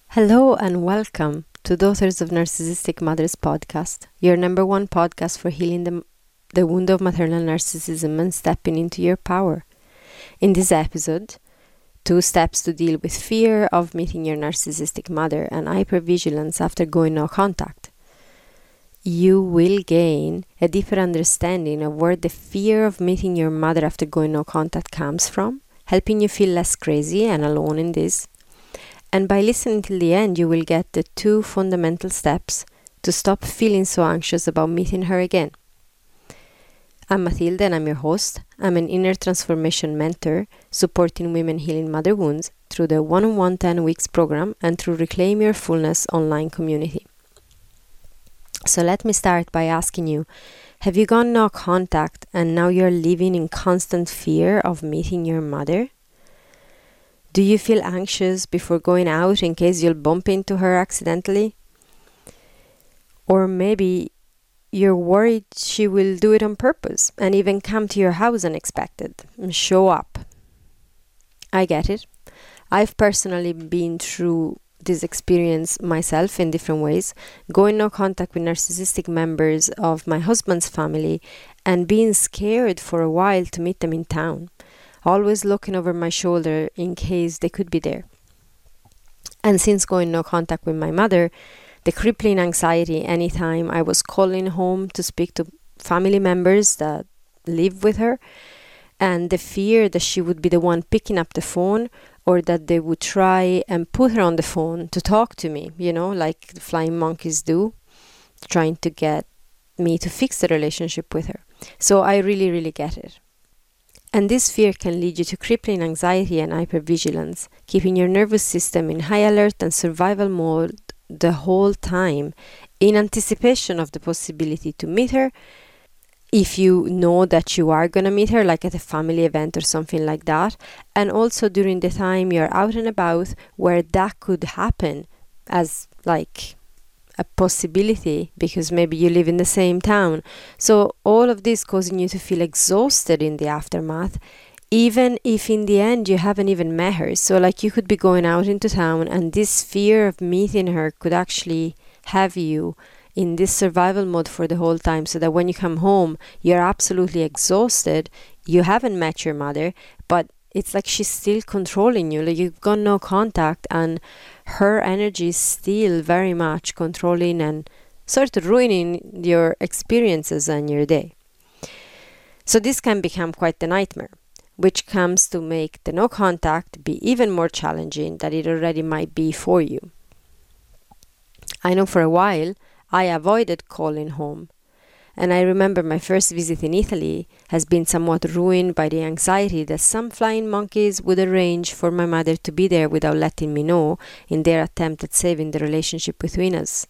Hello and welcome to Daughters of Narcissistic Mothers podcast, your number one podcast for healing the wound of maternal narcissism and stepping into your power. In this episode, 2 steps to deal with fear of meeting your narcissistic mother and hypervigilance after going no contact. You will gain a deeper understanding of where the fear of meeting your mother after going no contact comes from, helping you feel less crazy and alone in this. And by listening till the end, you will get the 2 fundamental steps to stop feeling so anxious about meeting her again. I'm Matilda and I'm your host. I'm an inner transformation mentor supporting women healing mother wounds through the one-on-one 10 weeks program and through Reclaim Your Fullness online community. So let me start by asking you, have you gone no contact and now you're living in constant fear of meeting your mother? Do you feel anxious before going out in case you'll bump into her accidentally? Or maybe you're worried she will do it on purpose and even come to your house unexpected and show up. I get it. I've personally been through this experience myself in different ways, going no contact with narcissistic members of my husband's family and being scared for a while to meet them in town. Always looking over my shoulder in case they could be there. And since going no contact with my mother, the crippling anxiety anytime I was calling home to speak to family members that live with her, and the fear that she would be the one picking up the phone or that they would try and put her on the phone to talk to me, like the flying monkeys do, trying to get me to fix the relationship with her. So I really, really get it. And this fear can lead you to crippling anxiety and hypervigilance, keeping your nervous system in high alert and survival mode the whole time, in anticipation of the possibility to meet her, if you know that you are going to meet her, like at a family event or something like that, and also during the time you're out and about where that could happen as like a possibility because maybe you live in the same town. So all of this causing you to feel exhausted in the aftermath, even if in the end you haven't even met her. So like you could be going out into town and this fear of meeting her could actually have you in this survival mode for the whole time, so that when you come home, you're absolutely exhausted. You haven't met your mother, but it's like she's still controlling you. Like you've got no contact and her energy is still very much controlling and sort of ruining your experiences and your day. So this can become quite the nightmare, which comes to make the no contact be even more challenging than it already might be for you. I know for a while I avoided calling home. And I remember my first visit in Italy has been somewhat ruined by the anxiety that some flying monkeys would arrange for my mother to be there without letting me know in their attempt at saving the relationship between us.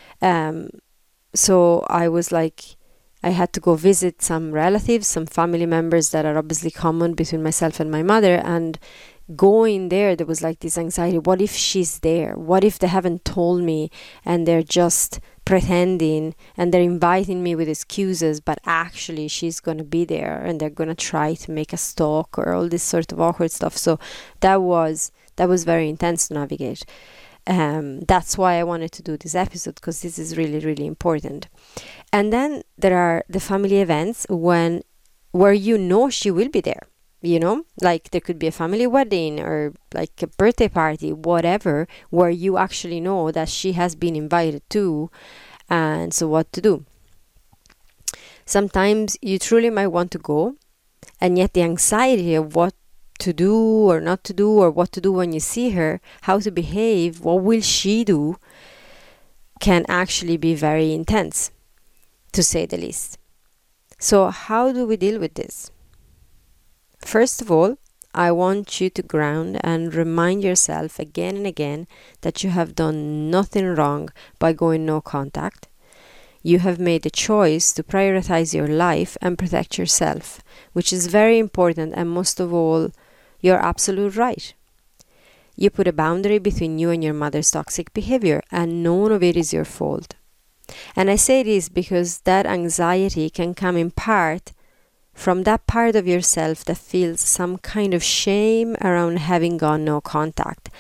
So I was like, I had to go visit some relatives, some family members that are obviously common between myself and my mother, and going there was like this anxiety. What if she's there? What if they haven't told me and they're just pretending and they're inviting me with excuses, but actually she's going to be there and they're going to try to make us talk or all this sort of awkward stuff. So that was very intense to navigate. That's why I wanted to do this episode, because this is really, really important. And then there are the family events where she will be there. Like there could be a family wedding or like a birthday party, whatever, where you actually know that she has been invited to, and so what to do. Sometimes you truly might want to go, and yet the anxiety of what to do or not to do, or what to do when you see her, how to behave, what will she do, can actually be very intense, to say the least. So how do we deal with this? First of all, I want you to ground and remind yourself again and again that you have done nothing wrong by going no contact. You have made a choice to prioritize your life and protect yourself, which is very important, and most of all, you're absolute right. You put a boundary between you and your mother's toxic behavior, and none of it is your fault. And I say this because that anxiety can come in part from that part of yourself that feels some kind of shame around having gone no contact.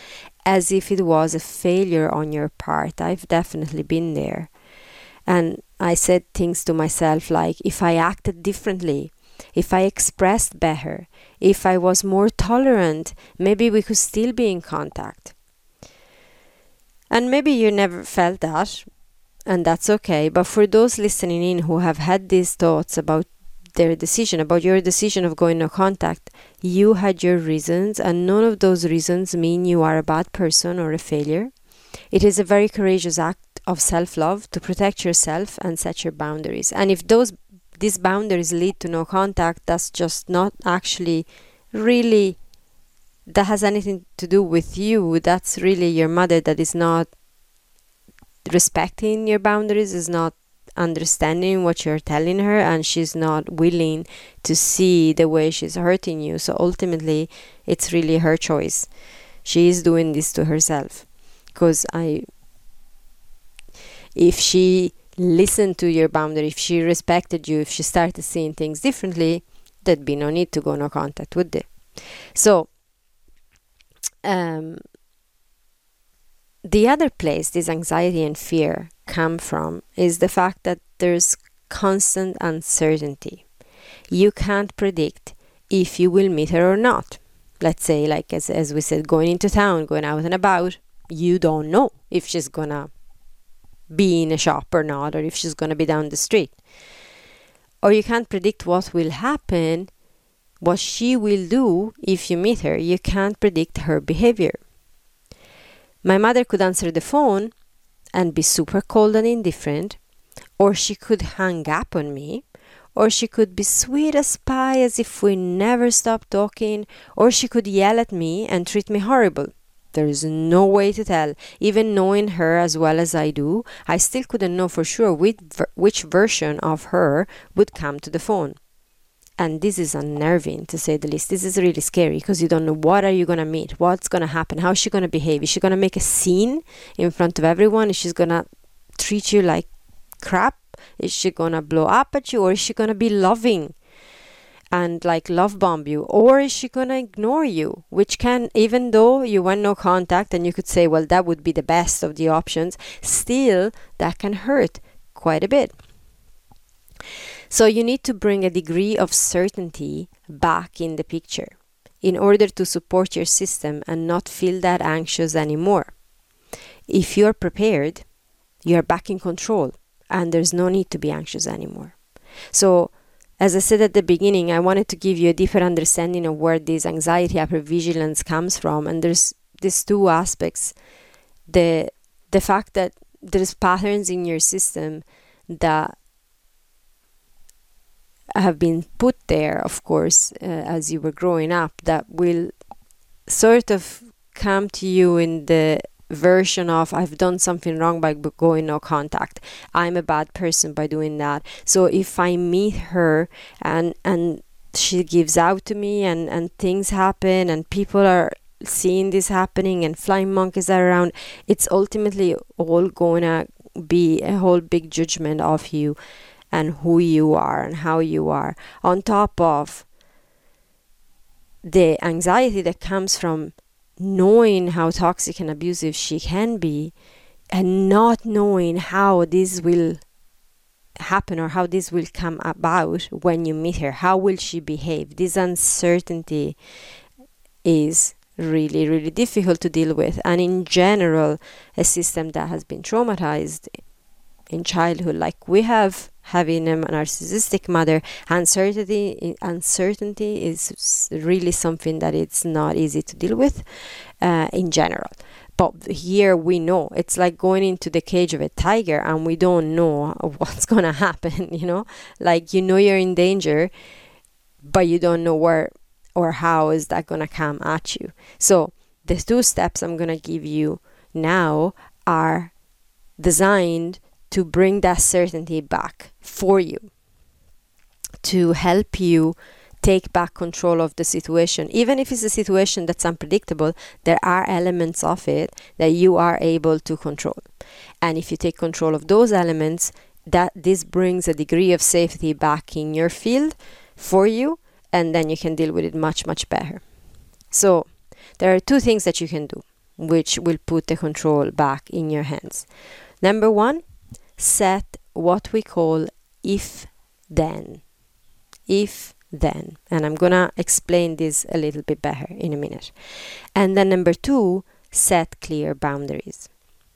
as if it was a failure on your part. I've definitely been there. And I said things to myself like, if I acted differently, if I expressed better, if I was more tolerant, maybe we could still be in contact. And maybe you never felt that, and that's okay. But for those listening in who have had these thoughts about their decision, about your decision of going no contact, you had your reasons, and none of those reasons mean you are a bad person or a failure. It is a very courageous act of self-love to protect yourself and set your boundaries. And if these boundaries lead to no contact, that's just not actually really, that has anything to do with you. That's really your mother that is not respecting your boundaries, is not understanding what you're telling her, and she's not willing to see the way she's hurting you. So ultimately, it's really her choice. She is doing this to herself. Because if she listened to your boundary, if she respected you, if she started seeing things differently, there'd be no need to go no contact, would there? So, the other place this anxiety and fear come from is the fact that there's constant uncertainty. You can't predict if you will meet her or not. Let's say, like as we said, going into town, going out and about, you don't know if she's gonna be in a shop or not, or if she's gonna be down the street. Or you can't predict what will happen, what she will do if you meet her. You can't predict her behavior. My mother could answer the phone and be super cold and indifferent, or she could hang up on me, or she could be sweet as pie as if we never stopped talking, or she could yell at me and treat me horrible. There is no way to tell. Even knowing her as well as I do, I still couldn't know for sure which version of her would come to the phone. And this is unnerving, to say the least. This is really scary because you don't know what are you going to meet, what's going to happen, how is she going to behave. Is she going to make a scene in front of everyone? Is she going to treat you like crap? Is she going to blow up at you? Or is she going to be loving and like love bomb you? Or is she going to ignore you? Which can, even though you want no contact and you could say, well, that would be the best of the options, still that can hurt quite a bit. So you need to bring a degree of certainty back in the picture in order to support your system and not feel that anxious anymore. If you're prepared, you're back in control and there's no need to be anxious anymore. So, as I said at the beginning, I wanted to give you a deeper understanding of where this anxiety hypervigilance comes from. And there's these two aspects. The fact that there's patterns in your system that have been put there, of course, as you were growing up, that will sort of come to you in the version of, I've done something wrong by going no contact. I'm a bad person by doing that. So if I meet her and she gives out to me and things happen and people are seeing this happening and flying monkeys are around, it's ultimately all going to be a whole big judgment of you and who you are and how you are, on top of the anxiety that comes from knowing how toxic and abusive she can be and not knowing how this will happen or how this will come about when you meet her. How will she behave? This uncertainty is really, really difficult to deal with. And in general, a system that has been traumatized in childhood, like we have, having a narcissistic mother, uncertainty is really something that it's not easy to deal with in general. But here we know it's like going into the cage of a tiger and we don't know what's going to happen, you know, like, you know, you're in danger, but you don't know where or how is that going to come at you. So the two steps I'm going to give you now are designed to bring that certainty back for you, to help you take back control of the situation. Even if it's a situation that's unpredictable, there are elements of it that you are able to control. And if you take control of those elements, that this brings a degree of safety back in your field for you, and then you can deal with it much, much better. So there are two things that you can do. which will put the control back in your hands. Number 1, set what we call if-then. If-then. And I'm going to explain this a little bit better in a minute. And then number 2, set clear boundaries.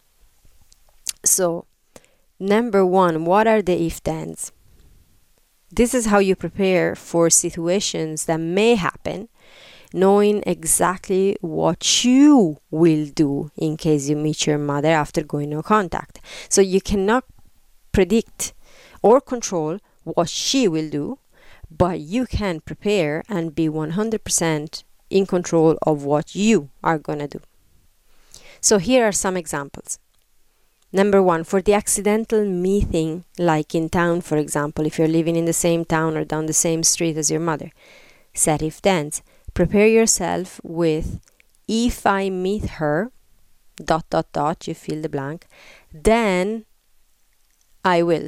So, number 1, what are the if-thens? This is how you prepare for situations that may happen, knowing exactly what you will do in case you meet your mother after going no contact. So you cannot predict or control what she will do, but you can prepare and be 100% in control of what you are going to do. So here are some examples. Number 1, for the accidental meeting, like in town, for example, if you're living in the same town or down the same street as your mother, set if-thens. Prepare yourself with, if I meet her, ... you fill the blank, then I will.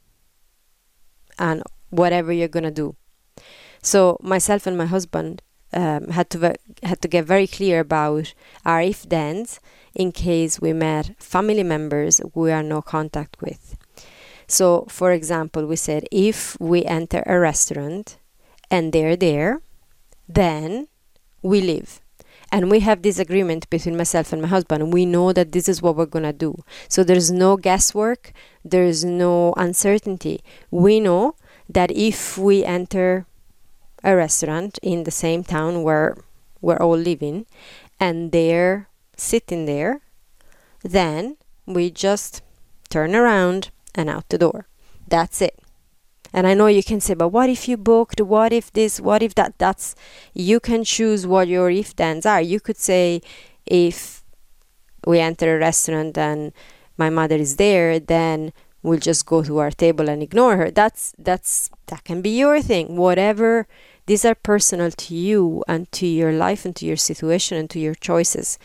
And whatever you're going to do. So myself and my husband had to get very clear about our if-thens in case we met family members we are no contact with. So, for example, we said if we enter a restaurant and they're there, then we leave. And we have this agreement between myself and my husband. We know that this is what we're going to do. So there's no guesswork. There's no uncertainty. We know that if we enter a restaurant in the same town where we're all living and they're sitting there, then we just turn around and out the door. That's it. And I know you can say, but what if you booked? What if this? What if that? You can choose what your if-thens are. You could say, if we enter a restaurant and my mother is there, then we'll just go to our table and ignore her. That can be your thing. Whatever. These are personal to you and to your life and to your situation and to your choices.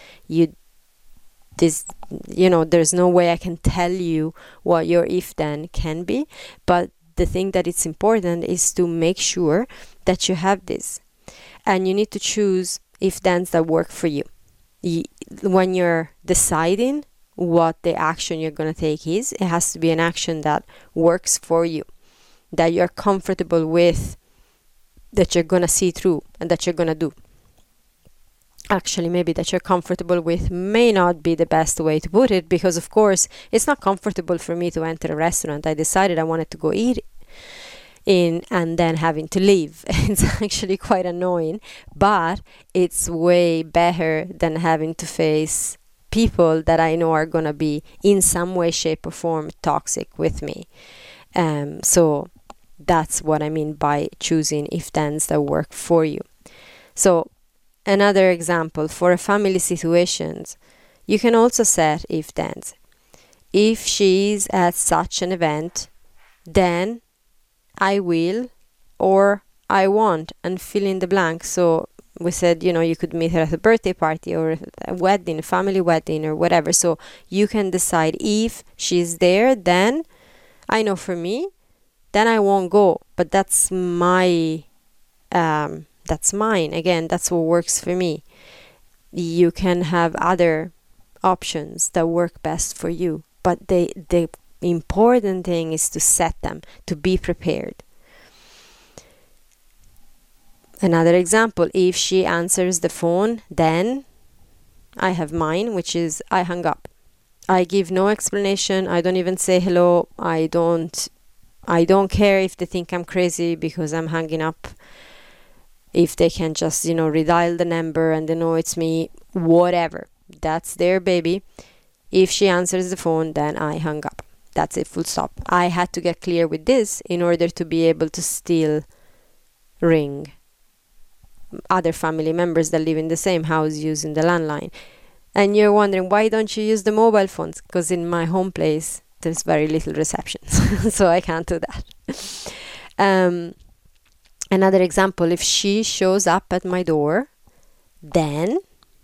There's no way I can tell you what your if-then can be, but the thing that it's important is to make sure that you have this. And you need to choose if-thens that work for you. When you're deciding what the action you're going to take is, it has to be an action that works for you, that you're comfortable with, that you're going to see through and that you're going to do. Actually, maybe that you're comfortable with may not be the best way to put it, because of course it's not comfortable for me to enter a restaurant. I decided I wanted to go eat in and then having to leave. It's actually quite annoying, but it's way better than having to face people that I know are going to be in some way, shape or form toxic with me. So that's what I mean by choosing if-thens that work for you. So another example, for a family situations, you can also set if-thens. If she's at such an event, then I will or I won't, and fill in the blank. So we said, you could meet her at a birthday party or a wedding, a family wedding or whatever. So you can decide, if she's there, then I know for me, then I won't go. But that's mine. Again, that's what works for me. You can have other options that work best for you, but the important thing is to set them, to be prepared. Another example, if she answers the phone, then I have mine, which is I hung up. I give no explanation. I don't even say hello. I don't care if they think I'm crazy because I'm hanging up. If they can just, redial the number and they know it's me, whatever. That's their baby. If she answers the phone, then I hung up. That's it, full stop. I had to get clear with this in order to be able to still ring other family members that live in the same house using the landline. And you're wondering, why don't you use the mobile phones? Because in my home place, there's very little reception. So I can't do that. Another example, if she shows up at my door, then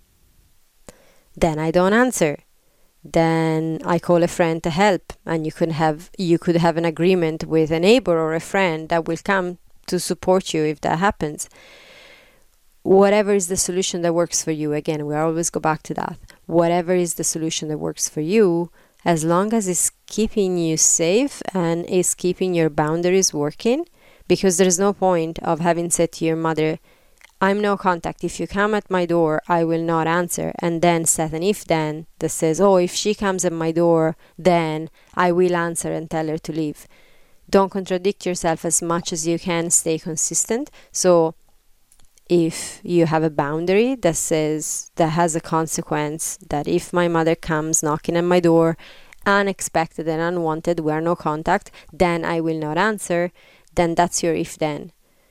I don't answer. Then I call a friend to help, and you could have an agreement with a neighbor or a friend that will come to support you if that happens. Whatever is the solution that works for you, again, we always go back to that. whatever is the solution that works for you, as long as it's keeping you safe and is keeping your boundaries working. Because there's no point of having said to your mother, I'm no contact. If you come at my door, I will not answer. And then set an if then that says, oh, if she comes at my door, then I will answer and tell her to leave. Don't contradict yourself as much as you can. Stay consistent. So if you have a boundary that says, that has a consequence, that if my mother comes knocking at my door, unexpected and unwanted, where no contact, then I will not answer, then that's your if then.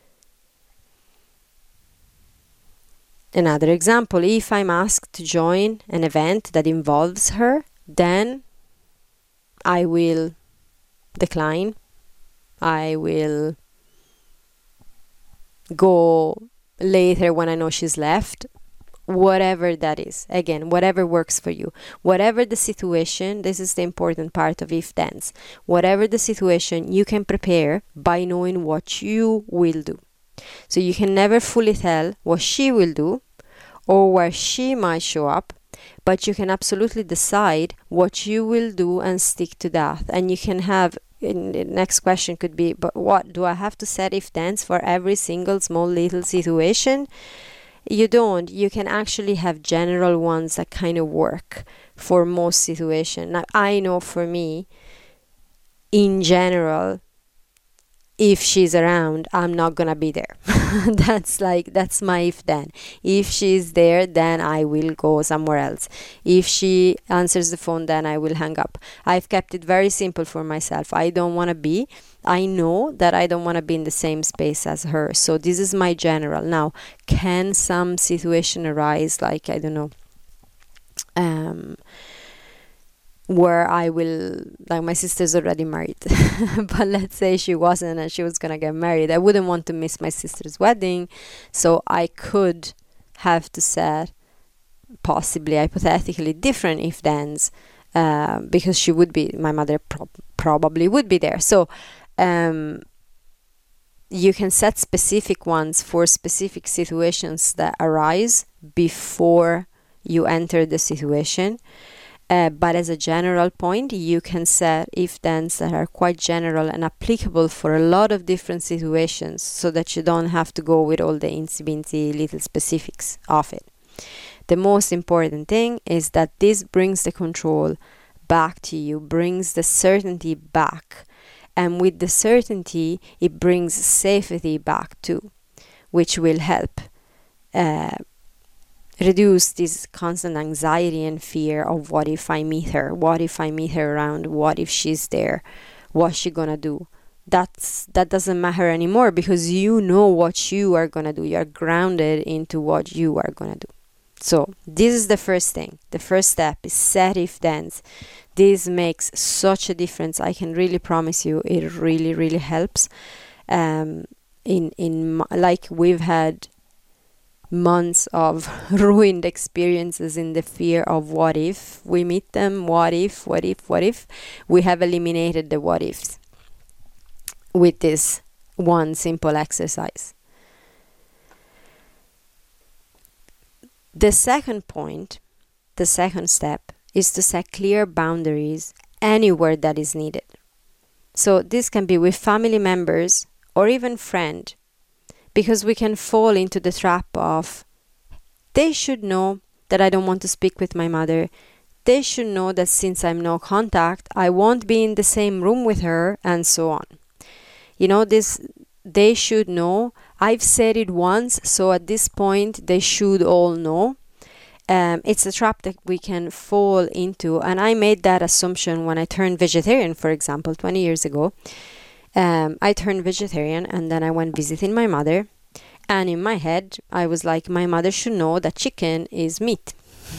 Another example, if I'm asked to join an event that involves her, then I will decline. I will go later when I know she's left. Whatever that is. Again, whatever works for you. Whatever the situation, this is the important part of if-thens. Whatever the situation, you can prepare by knowing what you will do. So you can never fully tell what she will do or where she might show up, but you can absolutely decide what you will do and stick to that. And you can have, the next question could be, but what, do I have to set if-thens for every single small little situation? You don't. You can actually have general ones that kind of work for most situations. Now, I know for me, in general, if she's around, I'm not gonna be there. That's my if then. If she's there, then I will go somewhere else. If she answers the phone, then I will hang up. I've kept it very simple for myself. I know that I don't want to be in the same space as her. So this is my general. Now, can some situation arise, like, I don't know, where I will, like, my sister's already married, but let's say she wasn't and she was gonna get married. I wouldn't want to miss my sister's wedding, so I could have to set possibly hypothetically different if-thens, because she would be, my mother probably would be there. So you can set specific ones for specific situations that arise before you enter the situation. But as a general point, you can set if-thens that are quite general and applicable for a lot of different situations, so that you don't have to go with all the incy-bincy little specifics of it. The most important thing is that this brings the control back to you, brings the certainty back. And with the certainty, it brings safety back too, which will help reduce this constant anxiety and fear of what if I meet her? What if I meet her around? What if she's there? What's she gonna do? That doesn't matter anymore, because you know what you are gonna do. You're grounded into what you are gonna do. So this is the first thing. The first step is set if-thens. This makes such a difference. I can really promise you, it really, really helps. Like, we've had months of ruined experiences in the fear of what if we meet them, what if. We have eliminated the what ifs with this one simple exercise. The second point, the second step, is to set clear boundaries anywhere that is needed. So this can be with family members or even friend, because we can fall into the trap of, they should know that I don't want to speak with my mother. They should know that since I'm no contact, I won't be in the same room with her, and so on. You know, this, they should know. I've said it once, so at this point, they should all know. It's a trap that we can fall into. And I made that assumption when I turned vegetarian, for example, 20 years ago. I turned vegetarian, and then I went visiting my mother, and in my head I was like, my mother should know that chicken is meat.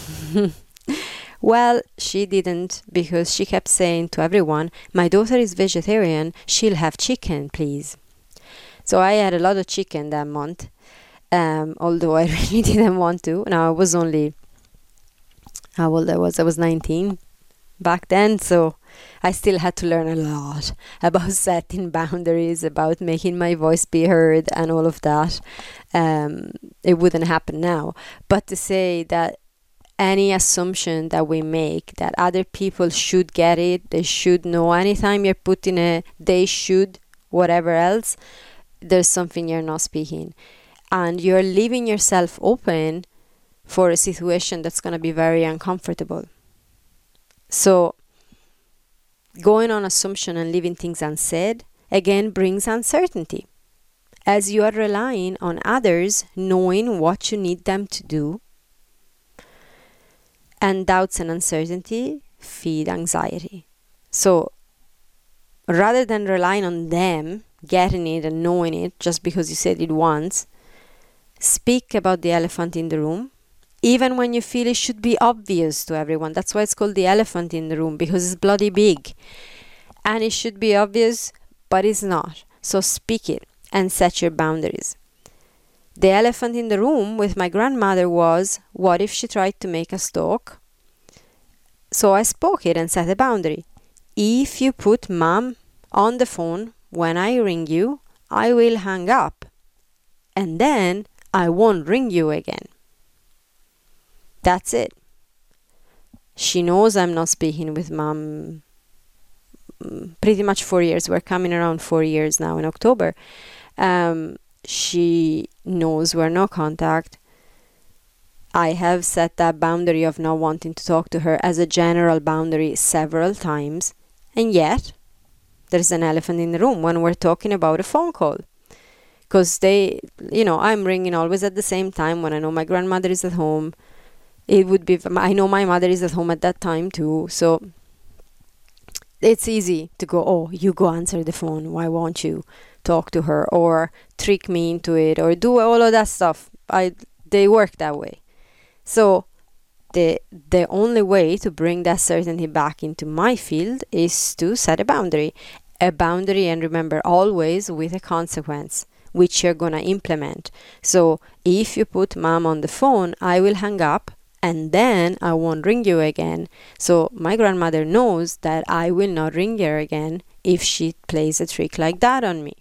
Well, she didn't, because she kept saying to everyone, my daughter is vegetarian, she'll have chicken, please. So I had a lot of chicken that month, although I really didn't want to. Now, I was only, how old I was 19 back then, so I still had to learn a lot about setting boundaries, about making my voice be heard, and all of that. It wouldn't happen now. But to say that any assumption that we make that other people should get it, they should know. Anytime you're putting a they should, whatever else, there's something you're not speaking. And you're leaving yourself open for a situation that's going to be very uncomfortable. So going on assumption and leaving things unsaid, again, brings uncertainty, as you are relying on others knowing what you need them to do. And doubts and uncertainty feed anxiety. So rather than relying on them getting it and knowing it just because you said it once, speak about the elephant in the room, even when you feel it should be obvious to everyone. That's why it's called the elephant in the room, because it's bloody big. And it should be obvious, but it's not. So speak it and set your boundaries. The elephant in the room with my grandmother was, what if she tried to make us talk? So I spoke it and set a boundary. If you put mom on the phone when I ring you, I will hang up. And then I won't ring you again. That's it. She knows I'm not speaking with mom pretty much 4 years. We're coming around 4 years now in October. She knows we're no contact. I have set that boundary of not wanting to talk to her as a general boundary several times. And yet, there's an elephant in the room when we're talking about a phone call. Because I'm ringing always at the same time when I know my grandmother is at home. I know my mother is at home at that time too. So it's easy to go, oh, you go answer the phone. Why won't you talk to her? Or trick me into it, or do all of that stuff. They work that way. So the only way to bring that certainty back into my field is to set a boundary. A boundary, and remember, always with a consequence, which you're going to implement. So if you put mom on the phone, I will hang up and then I won't ring you again. So my grandmother knows that I will not ring her again if she plays a trick like that on me.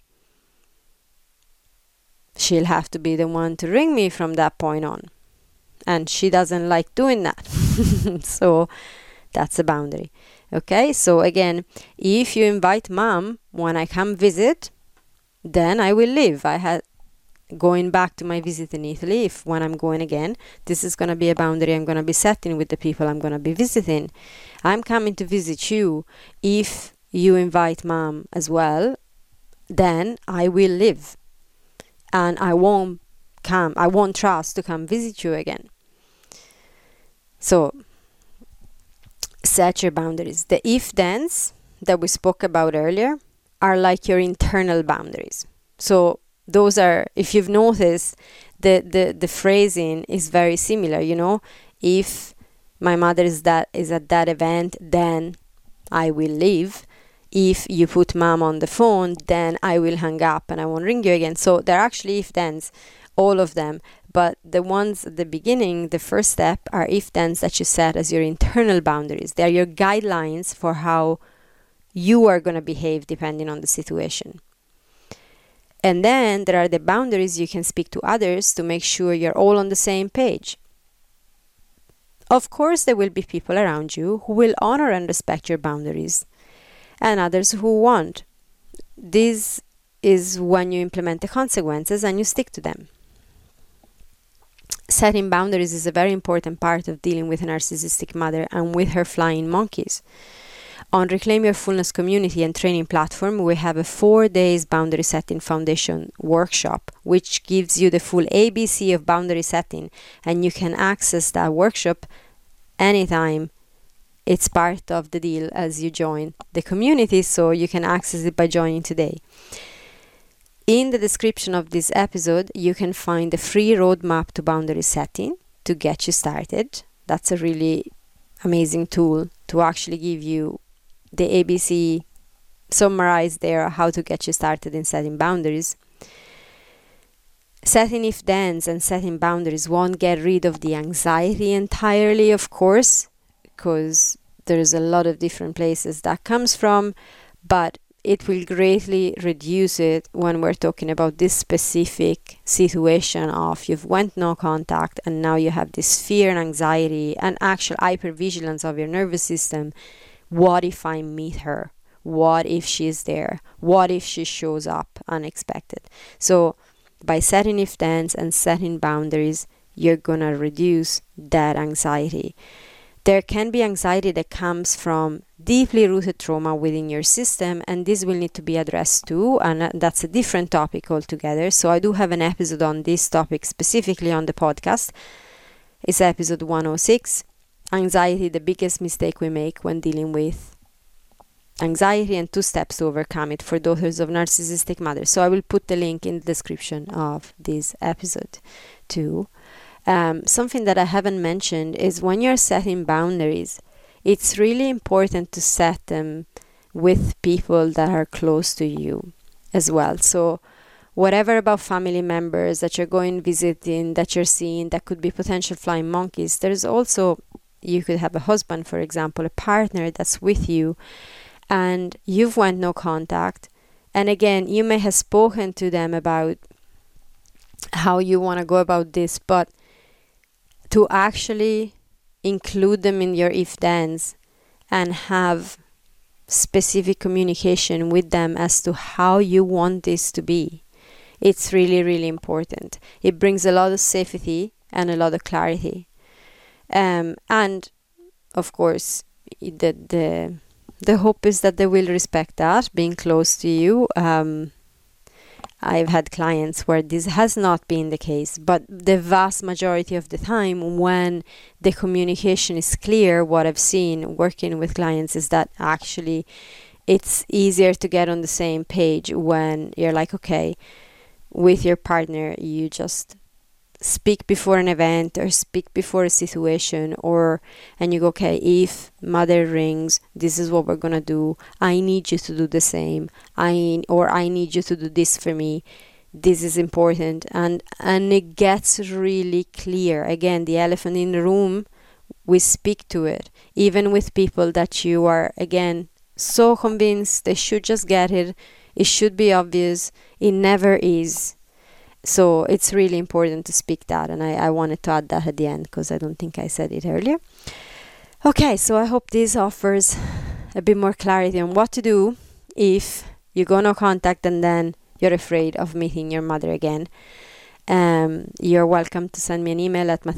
She'll have to be the one to ring me from that point on. And she doesn't like doing that. So that's a boundary. Okay, so again, if you invite mom when I come visit, then I will leave. Going back to my visit in Italy, when I'm going again, this is going to be a boundary I'm going to be setting with the people I'm going to be visiting. I'm coming to visit you. If you invite mom as well, then I will leave. And I won't trust to come visit you again. So, set your boundaries. The if-thens that we spoke about earlier are like your internal boundaries. So, those are, if you've noticed, the phrasing is very similar, If my mother is at that event, then I will leave. If you put mom on the phone, then I will hang up and I won't ring you again. So they're actually if-thens, all of them. But the ones at the beginning, the first step, are if-thens that you set as your internal boundaries. They're your guidelines for how you are going to behave depending on the situation. And then there are the boundaries you can speak to others to make sure you're all on the same page. Of course, there will be people around you who will honor and respect your boundaries, and others who won't. This is when you implement the consequences and you stick to them. Setting boundaries is a very important part of dealing with a narcissistic mother and with her flying monkeys. On Reclaim Your Fullness community and training platform, we have a 4 days boundary setting foundation workshop, which gives you the full ABC of boundary setting, and you can access that workshop anytime. It's part of the deal as you join the community, so you can access it by joining today. In the description of this episode, you can find the free roadmap to boundary setting to get you started. That's a really amazing tool to actually give you the ABC summarized there, how to get you started in setting boundaries. Setting if-thens and setting boundaries won't get rid of the anxiety entirely, of course, because there's a lot of different places that comes from, but it will greatly reduce it when we're talking about this specific situation of you've went no contact and now you have this fear and anxiety and actual hypervigilance of your nervous system. What if I meet her? What if she's there? What if she shows up unexpected? So by setting if thens and setting boundaries, you're gonna reduce that anxiety. There can be anxiety that comes from deeply rooted trauma within your system, and this will need to be addressed too, and that's a different topic altogether. So I do have an episode on this topic specifically on the podcast. It's episode 106, Anxiety, the biggest mistake we make when dealing with anxiety and 2 steps to overcome it for daughters of narcissistic mothers. So I will put the link in the description of this episode too. Something that I haven't mentioned is when you're setting boundaries, it's really important to set them with people that are close to you as well. So whatever about family members that you're going visiting, that you're seeing, that could be potential flying monkeys, there's also, you could have a husband, for example, a partner that's with you, and you've went no contact. And again, you may have spoken to them about how you want to go about this, but to actually include them in your if-thens and have specific communication with them as to how you want this to be. It's really, really important. It brings a lot of safety and a lot of clarity. And of course, the hope is that they will respect that, being close to you. I've had clients where this has not been the case, but the vast majority of the time when the communication is clear, what I've seen working with clients is that actually it's easier to get on the same page when you're like, okay, with your partner, you just speak before an event or speak before a situation, and you go, okay, if mother rings, this is what we're gonna do. I need you to do the same. I need you to do this for me. This is important, and it gets really clear. Again, the elephant in the room, we speak to it, even with people that you are again so convinced they should just get it. It should be obvious. It never is. So it's really important to speak that, and I wanted to add that at the end because I don't think I said it earlier. Okay, so I hope this offers a bit more clarity on what to do if you go no contact and then you're afraid of meeting your mother again. You're welcome to send me an email at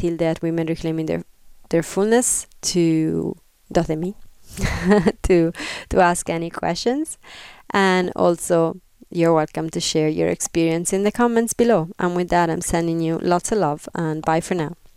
matilde@womenreclaimingtheirfullness to .me to ask any questions, and also you're welcome to share your experience in the comments below. And with that, I'm sending you lots of love, and bye for now.